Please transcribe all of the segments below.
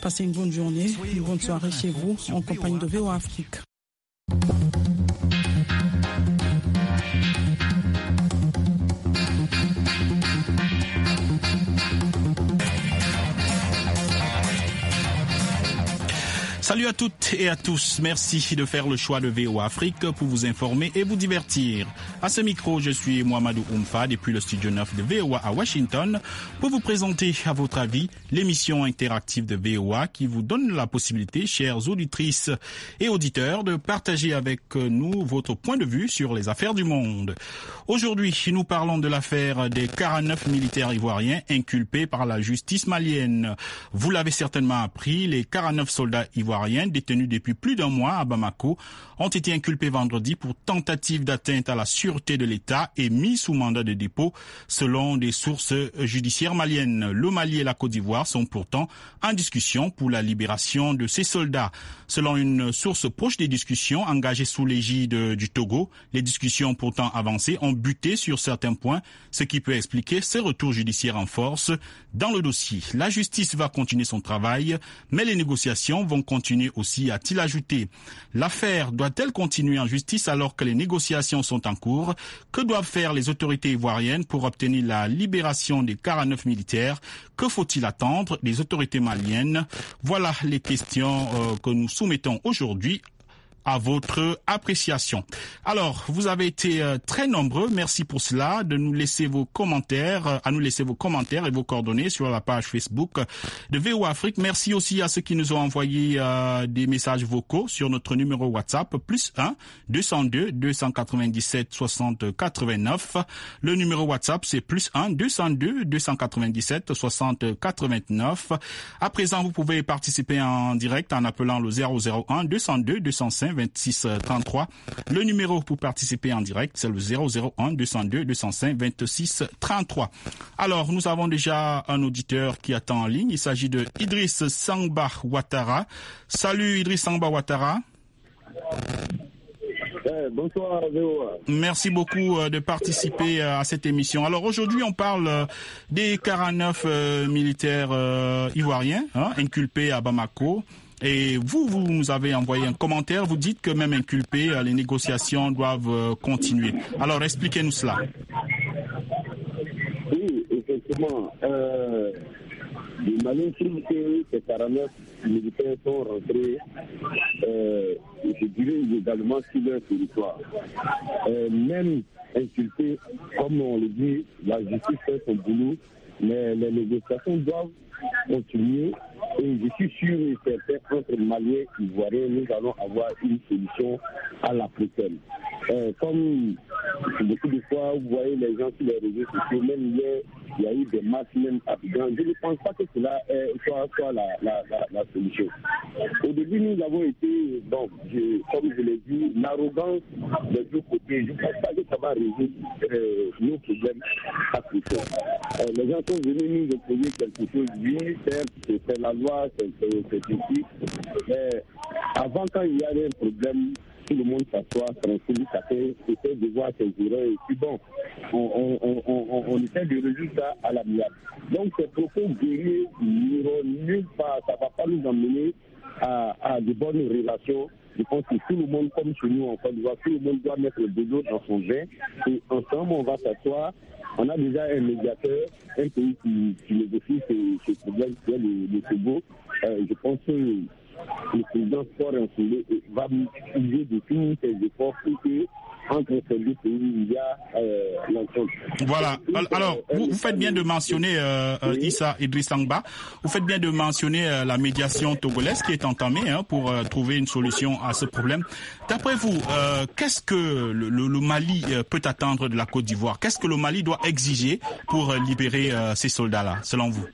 Passez une bonne journée, une bonne soirée chez vous, en compagnie de VOA Afrique. Salut à toutes et à tous. Merci de faire le choix de VOA Afrique pour vous informer et vous divertir. À ce micro, je suis Mohamedou Oumfa depuis le studio 9 de VOA à Washington pour vous présenter, à votre avis, l'émission interactive de VOA qui vous donne la possibilité, chères auditrices et auditeurs, de partager avec nous votre point de vue sur les affaires du monde. Aujourd'hui, nous parlons de l'affaire des 49 militaires ivoiriens inculpés par la justice malienne. Vous l'avez certainement appris, les 49 soldats ivoiriens détenus depuis plus d'un mois à Bamako ont été inculpés vendredi pour tentative d'atteinte à la sûreté de l'État et mis sous mandat de dépôt selon des sources judiciaires maliennes. Le Mali et la Côte d'Ivoire sont pourtant en discussion pour la libération de ces soldats. Selon une source proche des discussions engagées sous l'égide du Togo, les discussions pourtant avancées ont buté sur certains points, ce qui peut expliquer ces retours judiciaires en force dans le dossier. La justice va continuer son travail, mais les négociations vont continuer aussi, a-t-il ajouté. L'affaire doit-elle continuer en justice alors que les négociations sont en cours? Que doivent faire les autorités ivoiriennes pour obtenir la libération des 49 militaires? Que faut-il attendre des autorités maliennes? Voilà les questions que nous soumettons aujourd'hui à votre appréciation. Alors, vous avez été très nombreux, merci pour cela, de nous laisser vos commentaires, à nous laisser vos commentaires et vos coordonnées sur la page Facebook de VOA Afrique. Merci aussi à ceux qui nous ont envoyé des messages vocaux sur notre numéro WhatsApp, plus 1 202 297 60 89. Le numéro WhatsApp, c'est plus 1 202 297 60 89. À présent, vous pouvez participer en direct en appelant le 001 202 205 26 33. Le numéro pour participer en direct, c'est le 001 202 205 26 33. Alors, nous avons déjà un auditeur qui attend en ligne. Il s'agit de Idriss Sangba Ouattara. Salut Idriss Sangba Ouattara. Bonsoir VOA. Merci beaucoup de participer à cette émission. Alors aujourd'hui, on parle des 49 militaires ivoiriens inculpés à Bamako. Et vous nous avez envoyé un commentaire, vous dites que même inculpés, les négociations doivent continuer. Alors, expliquez-nous cela. Oui, effectivement. Le Mali trouve que ces 49 militaires sont rentrés, je dirais également sur leur territoire. Même inculpés, comme on le dit, la justice fait son boulot, mais les négociations doivent continuer. Et je suis sûr et certain, entre Maliens et Ivoiriens, nous allons avoir une solution à l'africaine. Comme beaucoup de fois, vous voyez les gens sur les réseaux sociaux, même hier, il y a eu des masses même africains. Je ne pense pas que cela soit la solution. Au début, nous avons été, donc, comme je l'ai dit, l'arrogance des deux côtés. Je ne pense pas que ça va résoudre nos problèmes africains. Les gens sont venus nous opposer quelque chose. Oui, c'est la loi, c'est ici. Mais avant, quand il y avait un problème, tout le monde s'assoit, tranquille, ça fait de voir ses erreurs. Et puis bon, on essaie de résoudre ça à l'amiable. Donc ces propos guerriers n'iront nulle part. Ça ne va pas nous emmener à de bonnes relations. Je pense que tout le monde, comme chez nous en Côte d'Ivoire, tout le monde doit mettre de l'eau dans son vin. Et ensemble, on va s'asseoir. On a déjà un médiateur, un pays qui négocie ce problème, qui est le Togo. Je pense que le président Fort va utiliser de tous ses efforts pour que entre ces deux pays, il y a l'entente. Voilà. Alors, vous faites bien de mentionner, Issa Idriss Sangba, vous faites bien de mentionner la médiation togolaise qui est entamée pour trouver une solution à ce problème. D'après vous, qu'est-ce que le Mali peut attendre de la Côte d'Ivoire? Qu'est-ce que le Mali doit exiger pour libérer ces soldats-là, selon vous?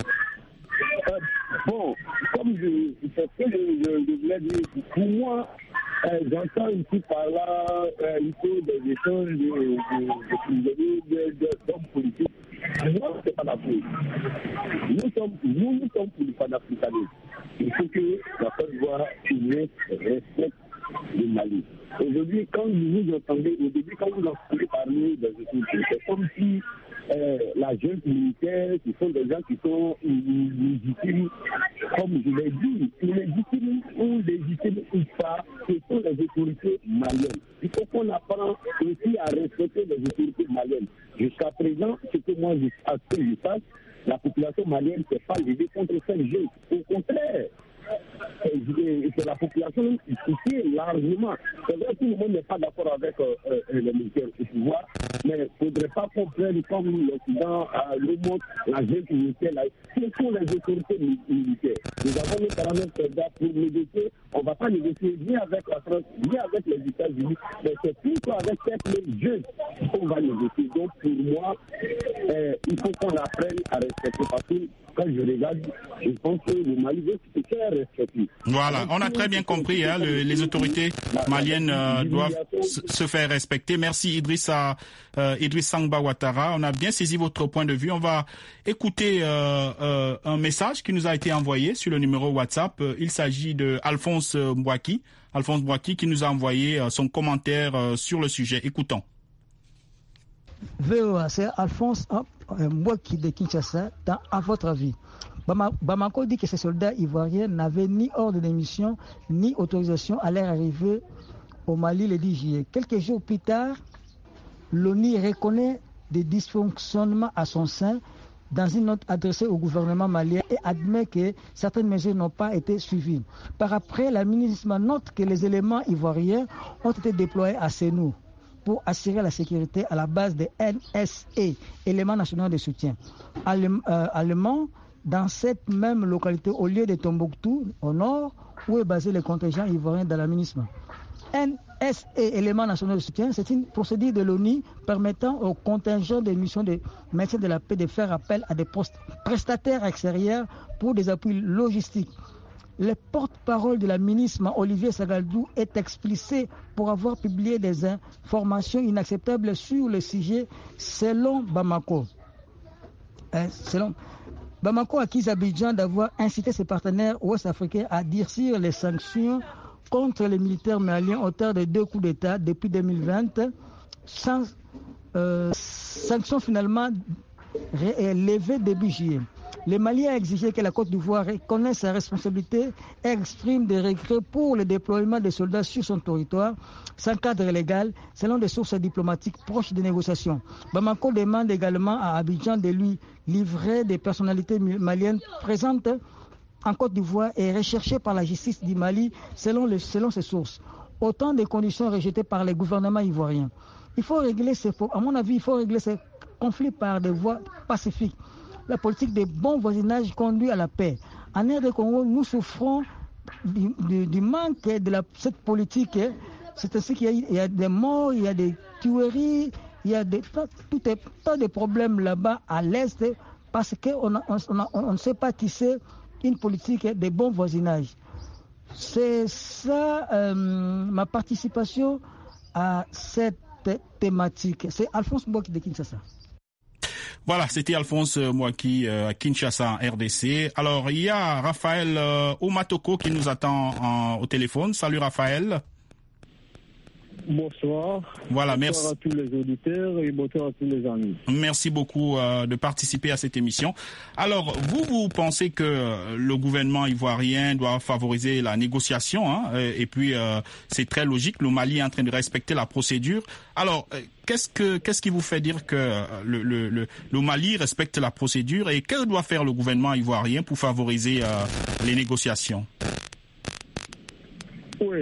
Bon, comme je voulais dire, pour moi, j'entends ici par là, il faut des échanges d'hommes politiques. Moi, c'est pas la faute. Nous sommes pour le panafricanisme. Il faut que la Côte d'Ivoire respecte le Mali. Aujourd'hui, quand vous entendez parler des autorités, c'est comme si la jeune militaire, ce sont des gens qui sont légitimes comme je l'ai dit, légitime ou légitime ou pas, ce sont les autorités maliennes. Il faut qu'on apprenne aussi à respecter les autorités maliennes. Jusqu'à présent, ce que moi, à ce que je sache, la population malienne ne s'est pas levée contre ces jeux. Au contraire, c'est la population qui est largement. C'est vrai que tout le monde n'est pas d'accord avec les militaires au pouvoir, mais il ne faudrait pas qu'on prenne comme l'Occident, le monde, la jeune militaire. Ce sont les autorités militaires. Nous avons mis 49 soldats pour négocier. On ne va pas négocier ni avec la France, ni avec les États-Unis, mais c'est plutôt avec ces jeunes qu'on va négocier. Donc pour moi, il faut qu'on apprenne à respecter parce que quand je regarde, je pense que le Mali veut se faire respecter. Voilà, on a très bien compris, hein, les autorités maliennes doivent se faire respecter. Merci Idriss Sangba Ouattara, on a bien saisi votre point de vue. On va écouter un message qui nous a été envoyé sur le numéro WhatsApp. Il s'agit de Alphonse Mbouaki qui nous a envoyé son commentaire sur le sujet. Écoutons. VOA, c'est Alphonse Mbouaki de Kinshasa. À votre avis, Bamako dit que ces soldats ivoiriens n'avaient ni ordre de mission ni autorisation à leur arrivée au Mali le 10 juillet. Quelques jours plus tard, l'ONU reconnaît des dysfonctionnements à son sein dans une note adressée au gouvernement malien et admet que certaines mesures n'ont pas été suivies. Par après, la ministre note que les éléments ivoiriens ont été déployés à Sénou pour assurer la sécurité à la base des NSA, éléments nationaux de soutien. Allemand, dans cette même localité, au lieu de Tombouctou, au nord, où est basé le contingent ivoirien de l'administration. NSA, éléments nationaux de soutien, c'est une procédure de l'ONU permettant aux contingents de missions de maintien de la paix de faire appel à des prestataires extérieurs pour des appuis logistiques. Le porte-parole de la ministre, Olivier Sagaldou, est explicité pour avoir publié des informations inacceptables sur le sujet selon Bamako. Bamako accuse Abidjan d'avoir incité ses partenaires ouest-africains à durcir les sanctions contre les militaires maliens auteurs de 2 coups d'État depuis 2020, sanctions finalement levées début juillet. Le Mali a exigé que la Côte d'Ivoire reconnaisse sa responsabilité et exprime des regrets pour le déploiement des soldats sur son territoire sans cadre légal, selon des sources diplomatiques proches des négociations. Bamako demande également à Abidjan de lui livrer des personnalités maliennes présentes en Côte d'Ivoire et recherchées par la justice du Mali selon ces sources. Autant de conditions rejetées par les gouvernements ivoiriens. À mon avis, il faut régler ces conflits par des voies pacifiques. La politique de bon voisinage conduit à la paix. En RD Congo, nous souffrons du manque de cette politique. C'est ainsi qu'il y a des morts, il y a des tueries, il y a tas de problèmes là-bas à l'Est parce qu'on ne sait pas tisser une politique de bon voisinage. C'est ça ma participation à cette thématique. C'est Alphonse Mbouaki de Kinshasa. Voilà, c'était Alphonse Mbouaki à Kinshasa, RDC. Alors, il y a Raphaël Oumatoko qui nous attend au téléphone. Salut Raphaël. Bonsoir. Voilà, bonsoir merci. À tous les auditeurs et bonsoir à tous les amis. Merci beaucoup de participer à cette émission. Alors, vous pensez que le gouvernement ivoirien doit favoriser la négociation, hein, et puis c'est très logique, le Mali est en train de respecter la procédure. Alors, qu'est-ce qui vous fait dire que le Mali respecte la procédure et que doit faire le gouvernement ivoirien pour favoriser les négociations? Oui.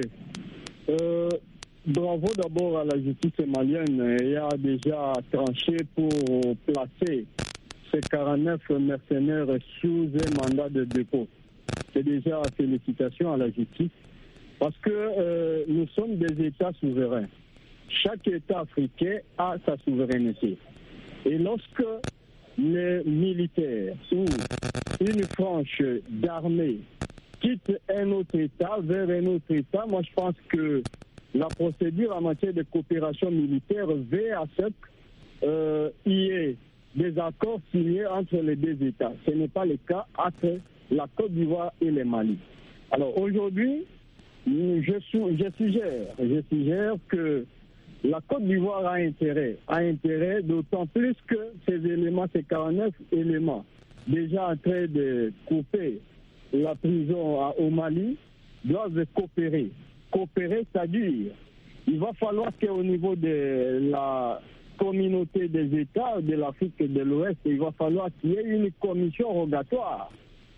Bravo d'abord à la justice malienne. Il a déjà tranché pour placer ces 49 mercenaires sous un mandat de dépôt. C'est déjà félicitations à la justice parce que nous sommes des États souverains. Chaque État africain a sa souveraineté. Et lorsque les militaires ou une frange d'armée quitte un autre État vers un autre État, moi je pense que la procédure en matière de coopération militaire veut à ce qu'il y ait des accords signés entre les deux États. Ce n'est pas le cas entre la Côte d'Ivoire et le Mali. Alors aujourd'hui, je suggère que la Côte d'Ivoire a intérêt d'autant plus que ces 49 éléments déjà en train de couper la prison au Mali doivent coopérer. Coopérer, c'est-à-dire, il va falloir qu'au niveau de la communauté des États de l'Afrique de l'Ouest, il va falloir qu'il y ait une commission rogatoire.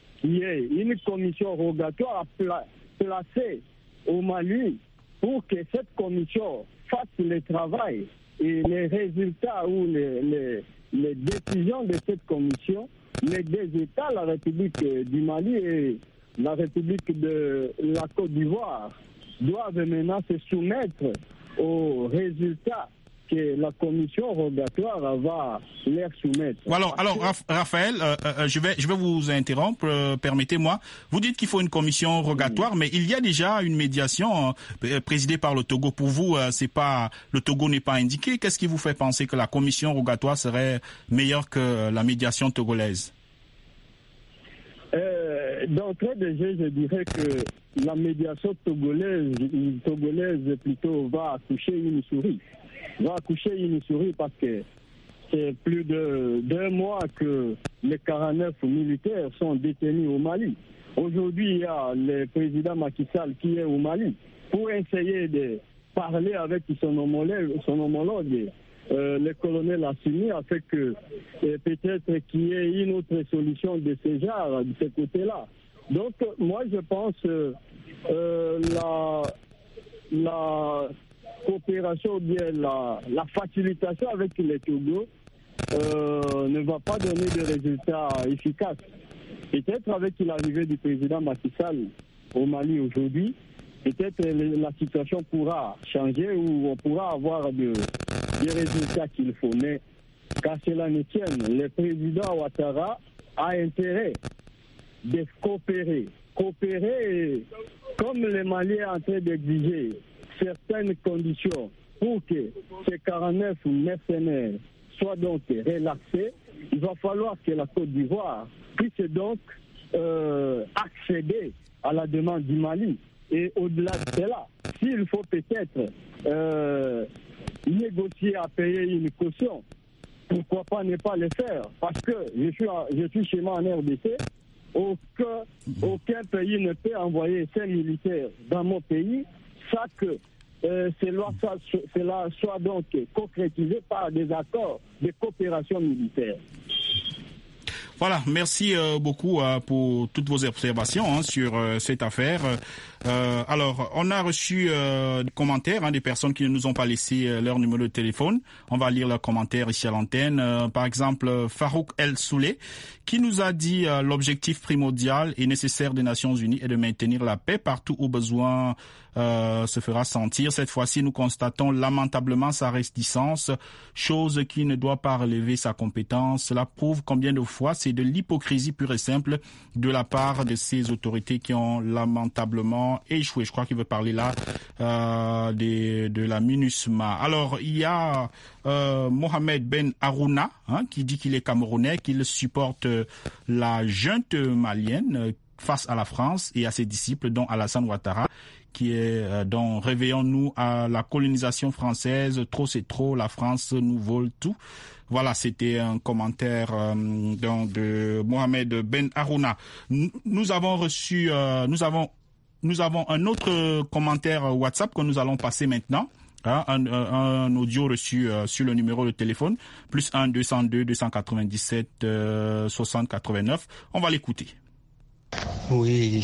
Placée au Mali pour que cette commission fasse le travail et les résultats ou les décisions de cette commission, les deux États, la République du Mali et la République de la Côte d'Ivoire, doivent maintenant se soumettre aux résultats que la commission rogatoire va leur soumettre. Alors Raphaël, je vais vous interrompre, permettez-moi. Vous dites qu'il faut une commission rogatoire, mais il y a déjà une médiation présidée par le Togo. Pour vous, le Togo n'est pas indiqué. Qu'est-ce qui vous fait penser que la commission rogatoire serait meilleure que la médiation togolaise? D'entrée de jeu, je dirais que la médiation togolaise plutôt va accoucher une souris. Parce que c'est plus de 2 mois que les 49 militaires sont détenus au Mali. Aujourd'hui, il y a le président Macky Sall qui est au Mali pour essayer de parler avec son homologue, le colonel Assimi, afin que peut-être qu'il y ait une autre solution de ce genre, de ce côté-là. Donc, moi, je pense la coopération ou bien la facilitation avec les Togo ne va pas donner de résultats efficaces. Peut-être avec l'arrivée du président Macky Sall au Mali aujourd'hui, peut-être la situation pourra changer ou on pourra avoir des résultats qu'il faut. Mais qu'à cela ne tienne, le président Ouattara a intérêt de coopérer. Coopérer comme le Mali est en train d'exiger certaines conditions pour que ces 49 mercenaires soient donc relaxés. Il va falloir que la Côte d'Ivoire puisse donc accéder à la demande du Mali. Et au-delà de cela, s'il faut peut-être négocier à payer une caution, pourquoi pas ne pas le faire? Parce que je suis chez moi en RDC, aucun pays ne peut envoyer ses militaires dans mon pays sans que cela soit donc concrétisé par des accords de coopération militaire. Voilà, merci beaucoup pour toutes vos observations sur cette affaire. Alors, on a reçu des commentaires des personnes qui ne nous ont pas laissé leur numéro de téléphone. On va lire leurs commentaires ici à l'antenne. Par exemple, Farouk El Soulé, qui nous a dit l'objectif primordial et nécessaire des Nations Unies est de maintenir la paix partout où besoin se fera sentir. Cette fois-ci, nous constatons lamentablement sa réticence, chose qui ne doit pas relever sa compétence. Cela prouve combien de fois c'est de l'hypocrisie pure et simple de la part de ces autorités qui ont lamentablement échoué. Je crois qu'il veut parler là de la MINUSMA. Alors, il y a Mohamed Ben Harouna qui dit qu'il est camerounais, qu'il supporte la junte malienne face à la France et à ses disciples, dont Alassane Ouattara, qui est dont réveillons-nous à la colonisation française, trop c'est trop, la France nous vole tout. Voilà, c'était un commentaire de Mohamed Ben Harouna. Nous avons reçu, nous avons un autre commentaire WhatsApp que nous allons passer maintenant. Un audio reçu sur le numéro de téléphone +1 202 297 60 89. On va l'écouter. Oui,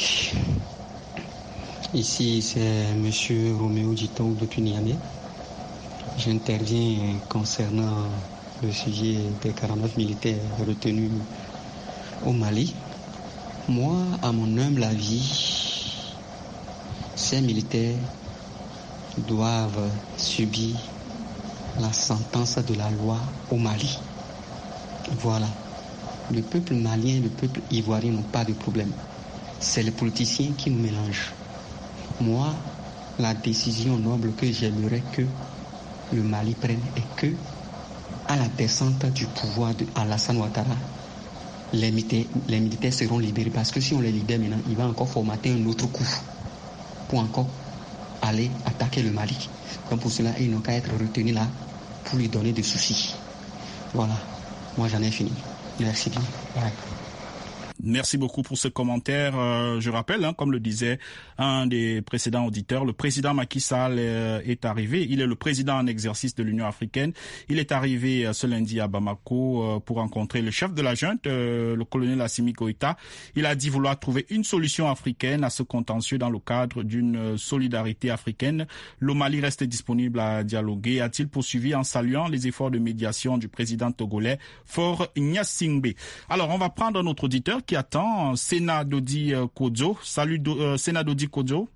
ici c'est Monsieur Roméo Ditong depuis Niamey. J'interviens concernant le sujet des 49 militaires retenus au Mali. Moi, à mon humble avis, ces militaires doivent subir la sentence de la loi au Mali. Voilà. Le peuple malien et le peuple ivoirien n'ont pas de problème. C'est les politiciens qui nous mélangent. Moi, la décision noble que j'aimerais que le Mali prenne est que, à la descente du pouvoir d'Alassane Ouattara, les militaires seront libérés. Parce que si on les libère maintenant, il va encore formater un autre coup pour encore aller attaquer le Mali. Donc pour cela, ils n'ont qu'à être retenus là pour lui donner des soucis. Voilà. Moi, j'en ai fini. Merci bien. Ouais. Merci beaucoup pour ce commentaire. Je rappelle, comme le disait un des précédents auditeurs, le président Macky Sall est arrivé. Il est le président en exercice de l'Union africaine. Il est arrivé ce lundi à Bamako pour rencontrer le chef de la junte, le colonel Assimi Goïta. Il a dit vouloir trouver une solution africaine à ce contentieux dans le cadre d'une solidarité africaine. Le Mali reste disponible à dialoguer, a-t-il poursuivi en saluant les efforts de médiation du président togolais Faure Gnassingbé. Alors, on va prendre notre auditeur qui attend, Sena Dodi Kodzo. Salut Sena Dodi Kodzo.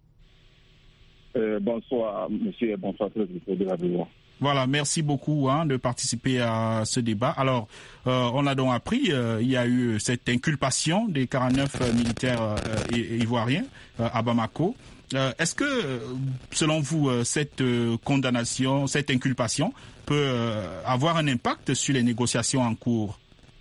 Bonsoir monsieur, bonsoir de la VOA. Voilà, merci beaucoup de participer à ce débat. Alors, on a donc appris, il y a eu cette inculpation des 49 militaires ivoiriens à Bamako. Est-ce que, selon vous, cette condamnation, cette inculpation peut avoir un impact sur les négociations en cours?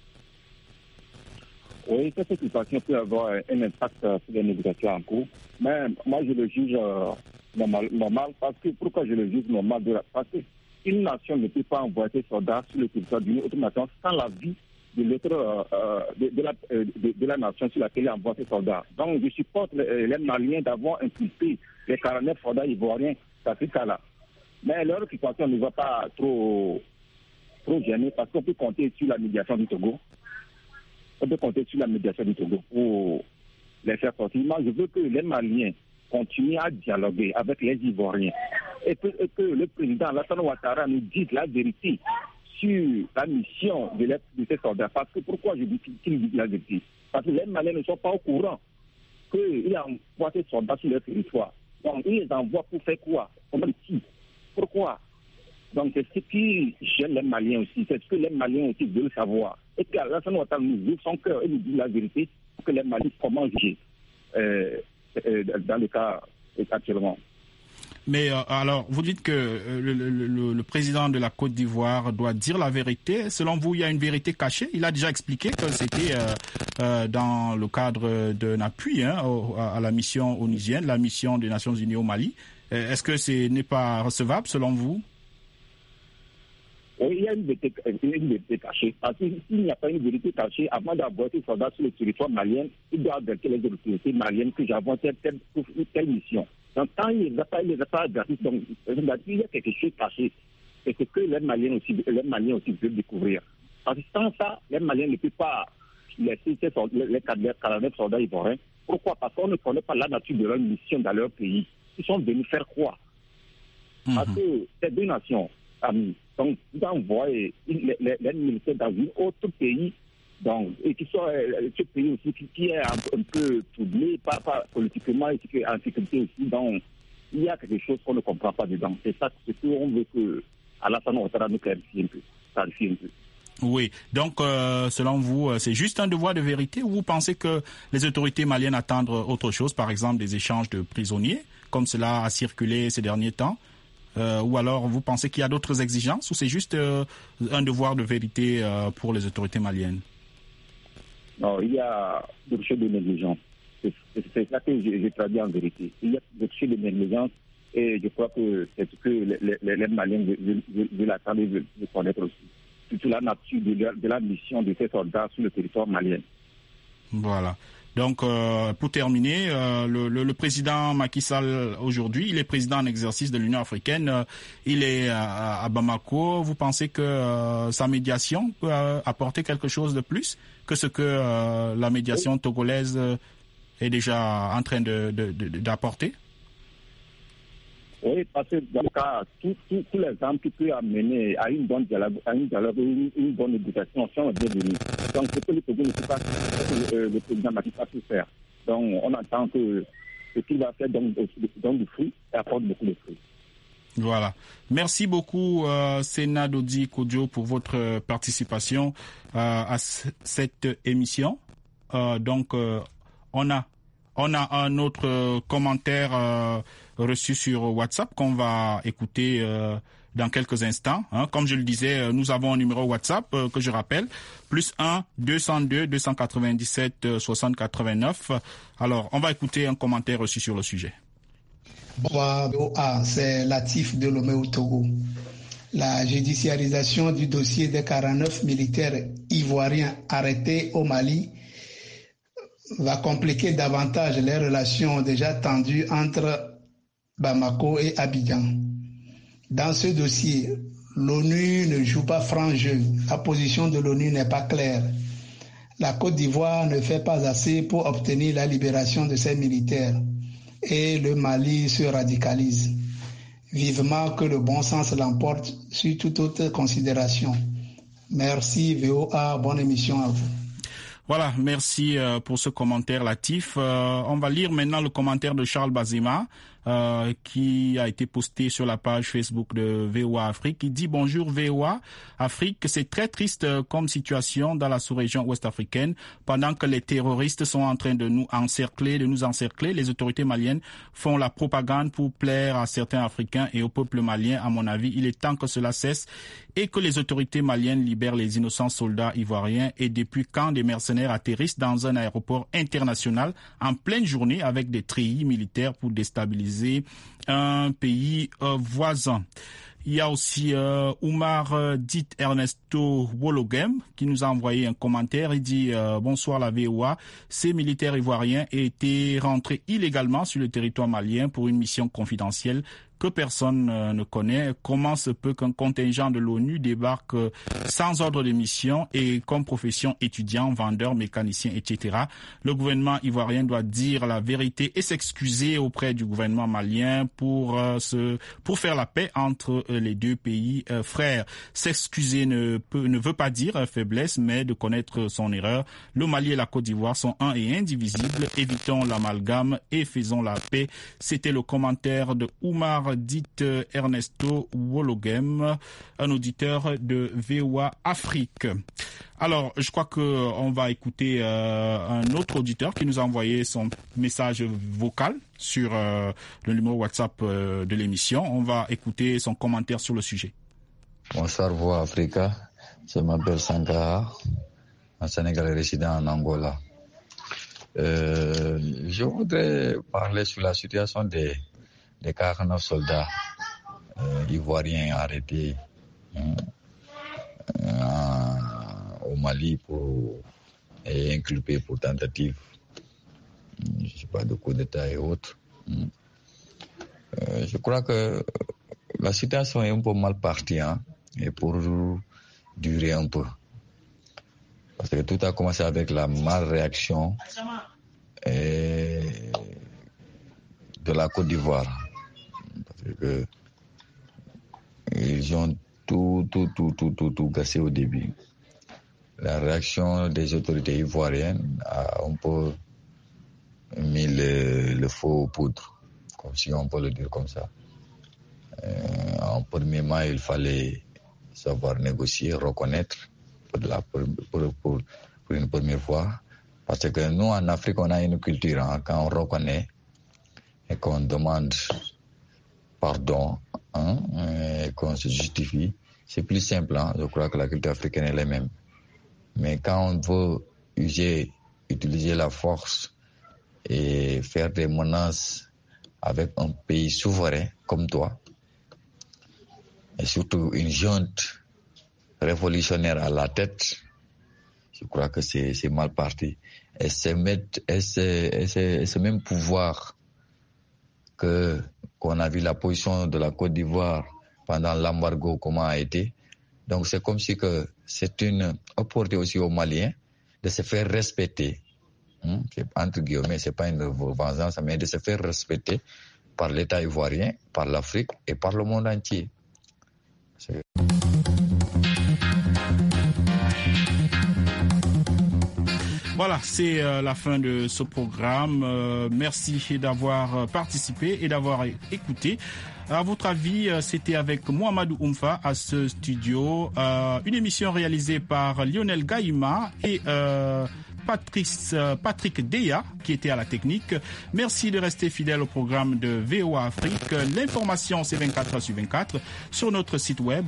Oui, cette situation peut avoir un impact sur les négociations en cours, mais moi je le juge normal. Parce que pourquoi je le juge normal? Parce qu'une nation ne peut pas envoyer ses soldats sur le territoire d'une autre nation sans l'avis de l'autre de la nation sur laquelle il envoie ses soldats. Donc je supporte les Maliens d'avoir inculpé les 49 soldats ivoiriens dans ce cas-là. Mais leur situation ne va pas trop gêner parce qu'on peut compter sur la médiation du Togo. On peut compter sur la médiation du Togo pour les faire sortir. Moi, je veux que les Maliens continuent à dialoguer avec les Ivoiriens et que le président Alassane Ouattara nous dise la vérité sur la mission de ces soldats. Parce que pourquoi je dis qu'il dit la vérité? Parce que les Maliens ne sont pas au courant qu'il envoie ces soldats sur leur territoire. Donc, ils les envoient pour faire quoi? Comment qui? Pourquoi? Donc, c'est ce qui gêne les Maliens aussi. C'est ce que les Maliens aussi veulent savoir. Et que Alassane Ouattara nous ouvre son cœur et nous dit la vérité pour que les Maliens comment juger dans le cas actuellement. Mais alors, vous dites que le président de la Côte d'Ivoire doit dire la vérité. Selon vous, il y a une vérité cachée? Il a déjà expliqué que c'était dans le cadre d'un appui à la mission onusienne, la mission des Nations Unies au Mali. Est-ce que ce n'est pas recevable selon vous? Oui, il y a une vérité cachée. Parce que s'il n'y a pas une vérité cachée, avant d'avoir ces soldats sur le territoire malien, il doit avertir les autorités maliennes que j'avance telle mission. Donc, tant il ne les a pas avertis, donc il y a quelque chose caché. C'est ce que les Maliens aussi veulent découvrir. Parce que sans ça, les Maliens ne peuvent pas laisser les 49 soldats ivoiriens. Pourquoi? Parce qu'on ne connaît pas la nature de leur mission dans leur pays. Ils sont venus faire quoi? Parce que ces deux nations amis. Donc, vous envoyez les militaires dans un autre pays, donc, et qui soit ce pays aussi qui est un peu troublé, pas politiquement, et qui est en sécurité aussi. Donc, il y a quelque chose qu'on ne comprend pas dedans. C'est ça qu'on veut que Alassane Ouattara nous clarifie un peu. Oui, donc selon vous, c'est juste un devoir de vérité ou vous pensez que les autorités maliennes attendent autre chose, par exemple des échanges de prisonniers, comme cela a circulé ces derniers temps? Ou alors vous pensez qu'il y a d'autres exigences ou c'est juste un devoir de vérité pour les autorités maliennes? Non, il y a des choses de négligence. C'est ça que j'ai traduit en vérité. Il y a des choses de négligence et je crois que c'est ce que les Maliens veulent attendre et veulent connaître aussi. Surtout la nature de la mission de ces soldats sur le territoire malien. Voilà. Donc, pour terminer, le président Macky Sall, aujourd'hui, il est président en exercice de l'Union africaine. Il est à Bamako. Vous pensez que sa médiation peut apporter quelque chose de plus que ce que la médiation togolaise est déjà en train d'apporter? Oui, parce que dans le cas, tous les gens qui peuvent amener à une bonne dialogue, une bonne négociation sont bienvenus. Donc, ce que le Togo ne peut pas faire, le président Macky Sall peut faire. Donc, on attend que ce qu'il va faire donne du fruit et apporte beaucoup de fruits. Voilà. Merci beaucoup, Sena Dodi Kodzo, pour votre participation à cette émission. Donc, on a un autre commentaire reçu sur WhatsApp qu'on va écouter dans quelques instants. Comme je le disais, nous avons un numéro WhatsApp que je rappelle, +1 202 297 60 89. Alors, on va écouter un commentaire reçu sur le sujet. Bonsoir, c'est Latif de Lomé au Togo. La judiciarisation du dossier des 49 militaires ivoiriens arrêtés au Mali va compliquer davantage les relations déjà tendues entre Bamako et Abidjan. Dans ce dossier, l'ONU ne joue pas franc jeu. La position de l'ONU n'est pas claire. La Côte d'Ivoire ne fait pas assez pour obtenir la libération de ses militaires et le Mali se radicalise. Vivement que le bon sens l'emporte sur toute autre considération. Merci VOA, bonne émission à vous. Voilà, merci pour ce commentaire, Latif. On va lire maintenant le commentaire de Charles Bazema, qui a été posté sur la page Facebook de VOA Afrique. Il dit: bonjour VOA Afrique, c'est très triste comme situation dans la sous-région ouest-africaine. Pendant que les terroristes sont en train de nous encercler, les autorités maliennes font la propagande pour plaire à certains Africains et au peuple malien. À mon avis, il est temps que cela cesse et que les autorités maliennes libèrent les innocents soldats ivoiriens. Et depuis quand des mercenaires atterrissent dans un aéroport international en pleine journée avec des treillis militaires pour déstabiliser un pays voisin? Il y a aussi Oumar dit Ernesto Wologem qui nous a envoyé un commentaire. Il dit bonsoir la VOA. Ces militaires ivoiriens étaient rentrés illégalement sur le territoire malien pour une mission confidentielle que personne ne connaît. Comment se peut qu'un contingent de l'ONU débarque sans ordre de mission et comme profession étudiant, vendeur, mécanicien, etc. Le gouvernement ivoirien doit dire la vérité et s'excuser auprès du gouvernement malien pour faire la paix entre les deux pays frères. S'excuser ne veut pas dire faiblesse, mais de connaître son erreur. Le Mali et la Côte d'Ivoire sont un et indivisibles. Évitons l'amalgame et faisons la paix. C'était le commentaire de Oumar dit Ernesto Wologem, un auditeur de VOA Afrique. Alors, je crois qu'on va écouter un autre auditeur qui nous a envoyé son message vocal sur le numéro WhatsApp de l'émission. On va écouter son commentaire sur le sujet. Bonsoir VOA Africa, je m'appelle Sankara, un Sénégalais résident en Angola. Je voudrais parler sur la situation des 49 soldats ivoiriens arrêtés au Mali et inculpés pour tentative, je sais pas, de coup d'État et autres. Je crois que la situation est un peu mal partie, et pour durer un peu. Parce que tout a commencé avec la mal-réaction de la Côte d'Ivoire. Parce que ils ont tout cassé au début. La réaction des autorités ivoiriennes a un peu mis le feu aux poudres, comme si on peut le dire comme ça. En premier temps, il fallait savoir négocier, reconnaître pour une première fois. Parce que nous, en Afrique, on a une culture, quand on reconnaît et qu'on demande pardon, et qu'on se justifie, c'est plus simple. Je crois que la culture africaine est la même. Mais quand on veut utiliser la force et faire des menaces avec un pays souverain comme toi, et surtout une junte révolutionnaire à la tête, je crois que c'est mal parti. Et ce même pouvoir qu'on a vu la position de la Côte d'Ivoire pendant l'embargo, comment a été. Donc c'est comme si que c'est une opportunité aussi aux Maliens de se faire respecter. Entre guillemets, c'est pas une vengeance, mais de se faire respecter par l'État ivoirien, par l'Afrique et par le monde entier. Voilà, c'est la fin de ce programme. Merci d'avoir participé et d'avoir écouté. À votre avis, c'était avec Mohamedou Oumfa à ce studio. Une émission réalisée par Lionel Gaïma et Patrick Deya qui était à la technique. Merci de rester fidèle au programme de VOA Afrique. L'information c'est 24h/24 sur notre site web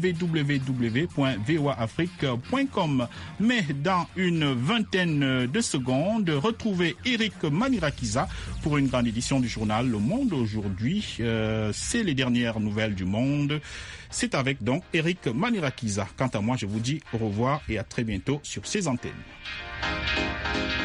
www.voaafrique.com. Mais dans une vingtaine de secondes, retrouvez Eric Manirakiza pour une grande édition du journal Le Monde aujourd'hui. C'est les dernières nouvelles du monde. C'est avec donc Eric Manirakiza. Quant à moi, je vous dis au revoir et à très bientôt sur ces antennes.